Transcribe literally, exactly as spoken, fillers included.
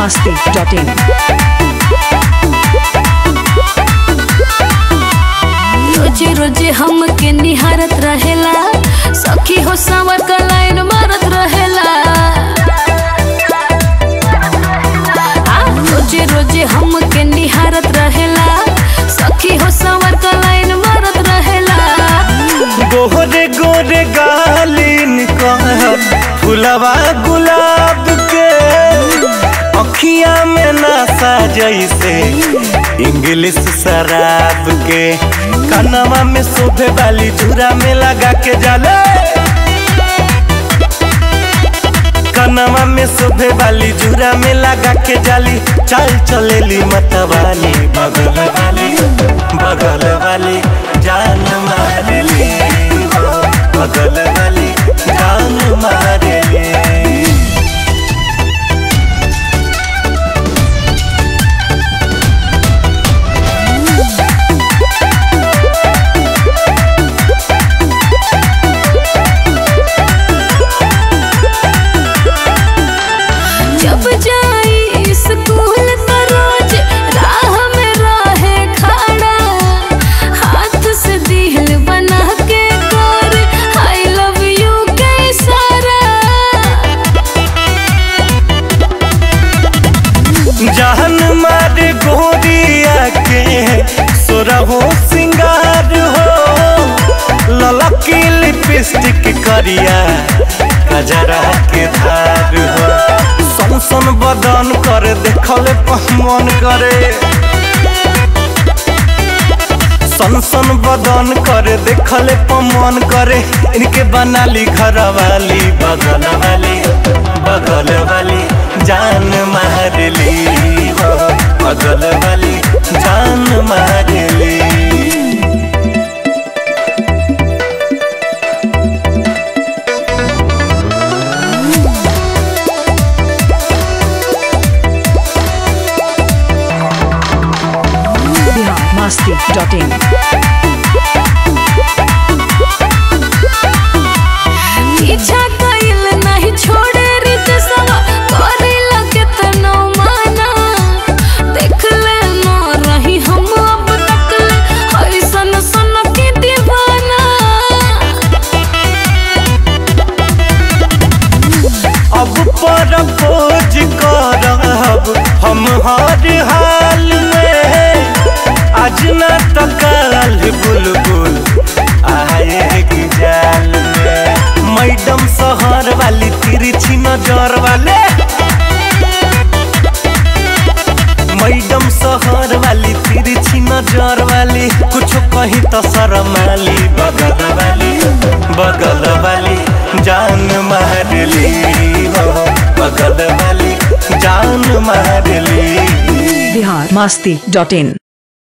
masti dot in. रोजे रोजे हमके निहारत रहेला, सखी हो सावर का लाइन मारत रहेला। रोजे रोजे हमके निहारत रहेला, सखी हो सावर का लाइन मारत रहेला। गोरे गोरे गालिन फुलवा गुलाब के अखिया में नशा जैसे इंग्लिश शराब के। कनवा में शोभे वाली झूरा में लगा के जाले, कनवा में शोभे वाली झूरा में लगा के जाली। चल चलेली मतवाली बगल वाली बगल वाली जान मारेली, बगल वाली जान मारेली। जब जाई स्कूल तो रोज राह में रहे खड़ा, हाथ से दिल बना के कर आई लव यू के इशारा। जान मारे गोरिया के सोरहो सिंगार हो, ललकी लिपस्टिक करिया कजरा के धार हो। सन सन बदन करे देखले पहमन करे, सन सन बदन करे देखले पमन करे। इनके बनाली घर वाली बगल वाली बगल वाली जान मारली, हो बगल वाली जान मारली। masti dot in. पीछा कइल नहीं छोड़े रित सवा, करे लगे तनो माना। देख ले ना रही हम अब तक ले सन सन की दीवाना। अब पर खोज करब हम हर हाल में, आज न तो कल बुलबुल आएगी जाल में। मैडम शहर वाली तिरछी नजर वाले, मैडम शहर वाली तिरछी नजर वाली। कुछ कहीं तो शर्माली, बगल वाली बगल वाली जान मारली, हो बगल वाली जान मारली। Bihar masti dot in.